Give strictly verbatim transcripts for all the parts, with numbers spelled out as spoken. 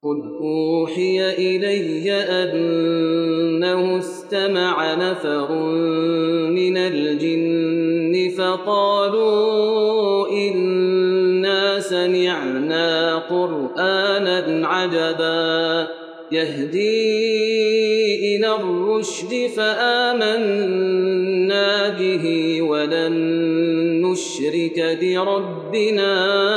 قُلْ أُوحِيَ إِلَيَّ أَنَّهُ اسْتَمَعَ نَفَرٌ مِّنَ الْجِنِّ فَقَالُوا إِنَّا سَمِعْنَا قُرْآنًا عَجَبًا يَهْدِي إِلَى الرُّشْدِ فَآمَنَّا بِهِ وَلَن نُّشْرِكَ بِرَبِّنَا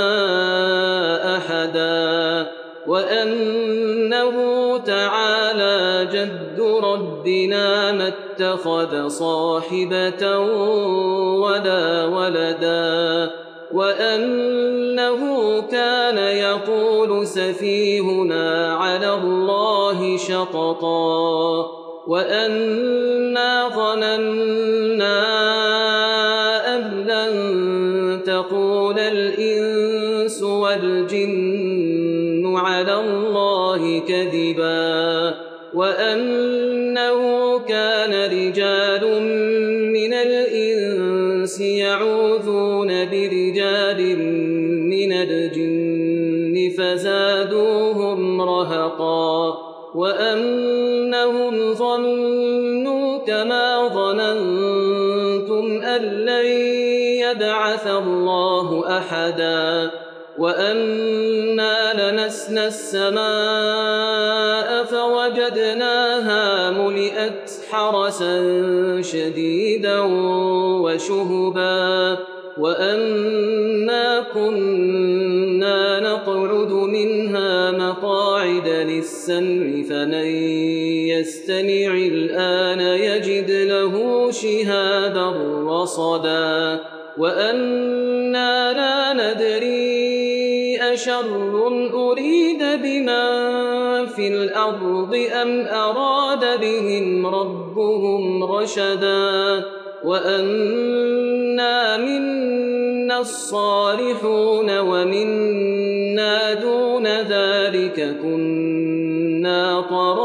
أَحَدًا وَأَنَّهُ تَعَالَىٰ جَدُّ رَبِّنَا مَا اتَّخَذَ صَاحِبَةً وَلَا وَلَدًا وَأَنَّهُ كَانَ يَقُولُ سَفِيهُنَا عَلَى اللَّهِ شَطَطًا وَأَنَّا ظَنَنَّا أَن لَّن تَقُولَ الْإِنسُ وَالْجِنُّ عَلَى اللَّهِ كَذِبًا وَأَنَّهُ كَانَ رِجَالٌ مِّنَ الْإِنسِ يَعُوذُونَ بِرِجَالٍ مِّنَ الْجِنِّ فَزَادُوهُمْ رَهَقًا وَأَنَّهُمْ ظَنُّوا كَمَا ظَنَنتُمْ أَن لَّن يَبْعَثَ اللَّهُ أَحَدًا وَأَنَّا لَمَسْنَا السَّمَاءَ فَوَجَدْنَاهَا مُلِئَتْ حَرَسًا شَدِيدًا وَشُهُبًا وَأَنَّا كُنَّا نَقْعُدُ مِنْهَا مَقَاعِدَ لِلسَّمْعِ فَمَن يَسْتَمِعِ الْآنَ يَجِدْ لَهُ شِهَابًا رَّصَدًا وَأَنَّا لَا نَدْرِي أَشَرٌّ أُرِيدَ بِمَن فِي الْأَرْضِ أَمْ أَرَادَ بِهِمْ رَبُّهُمْ رَشَدًا وَأَنَّا مِنَّا الصَّالِحُونَ وَمِنَّا دُونَ ذَلِكَ كُنَّا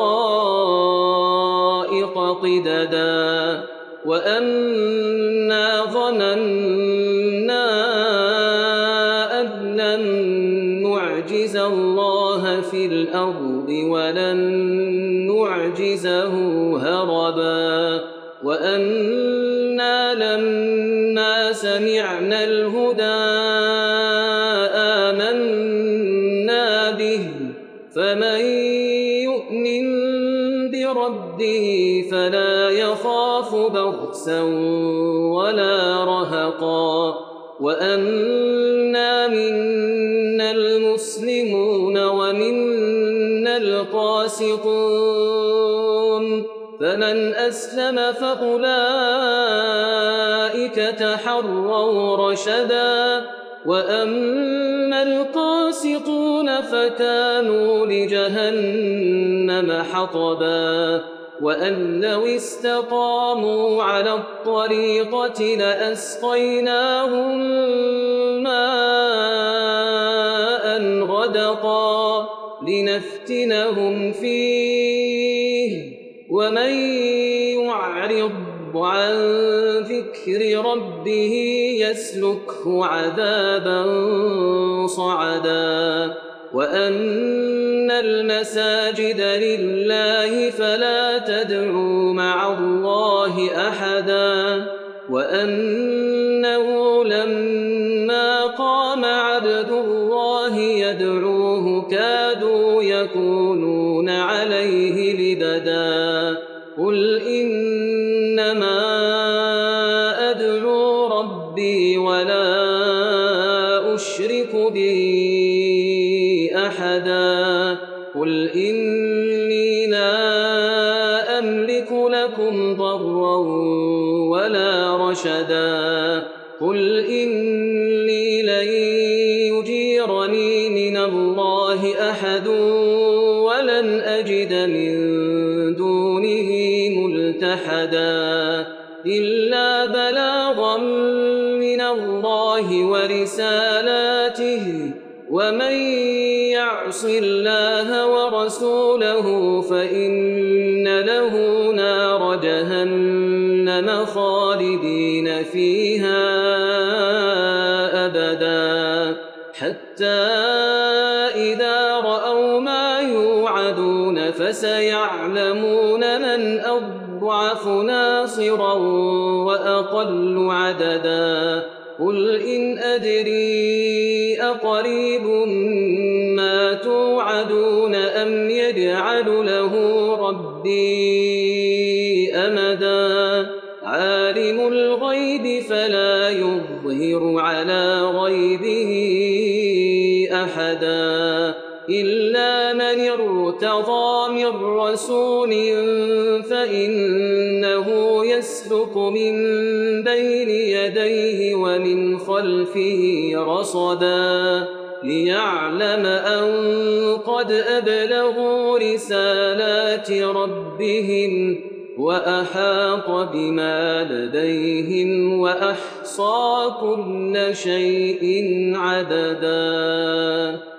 طَرَائِقَ قِدَدًا وَأَنَّا ظَنَنَّا أَن لَّن نُّعْجِزَ اللَّهَ فِي الْأَرْضِ وَلَن نُّعْجِزَهُ هَرَبًا وَأَنَّا لَمَّا سَمِعْنَا الْهُدَىٰ آمَنَّا بِهِ فَمَن يُؤْمِن بِرَبِّهِ فَلَا يَخَافُ بَخْسًا وَلَا رَهَقًا وَأَنَّا مِنَّا الْمُسْلِمُونَ وَمِنَّا الْقَاسِطُونَ فَمَنْ أَسْلَمَ فَأُولَٰئِكَ تَحَرَّوْا رَشَدًا وَأَمَّا الْقَاسِطُونَ فَكَانُوا لِجَهَنَّمَ حَطَبًا وَأَن لَّوِ اسْتَقَامُوا عَلَى الطَّرِيقَةِ لَأَسْقَيْنَاهُم مَّاءً غَدَقًا لِّنَفْتِنَهُمْ فِيهِ وَمَن يُعْرِضْ عَن ذِكْرِ رَبِّهِ يَسْلُكْهُ عَذَابًا صَعَدًا وَأَنَّ الْمَسَاجِدَ لِلَّهِ فَلَا تَدْعُوا مَعَ اللَّهِ أَحَدًا وَأَنَّهُ لَمَّا قَامَ عَبْدُ اللَّهِ يَدْعُوهُ كَادُوا يَكُونُونَ عَلَيْهِ لِبَدًا قُلْ إِنَّمَا أَدْعُو رَبِّي وَلَا أُشْرِكُ بِهِ أَحَدًا قُلْ إِنِّي لَا أَمْلِكُ لَكُمْ ضَرًّا وَلَا رَشَدًا قُلْ إِنِّي لَن يُجِيرَنِي مِنَ اللَّهِ أَحَدٌ وَلَنْ أَجِدَ مِن دُونِهِ مُلْتَحَدًا إِلَّا بَلَاغًا مِّنَ اللَّهِ وَرِسَالَاتِهِ وَمَن يَعْصِ اللَّهَ وَرَسُولَهُ فَإِنَّ لَهُ نَارَ جَهَنَّمَ خَالِدِينَ فِيهَا أَبَدًا حَتَّىٰ إِذَا رَأَوْا مَا يوعدون فسيعلمون من أضعف ناصرا وأقل عددا قل إن أدري أقريب ما توعدون أم يجعل له ربي أمدا عالم الغيب فلا يظهر على غيبه أحدا إلا من ارتضى من رسول فإنه يسلك من بين يديه ومن خلفه رصدا ليعلم أن قد أبلغوا رسالات ربهم وأحاط بما لديهم وأحصى كل شيء عددا.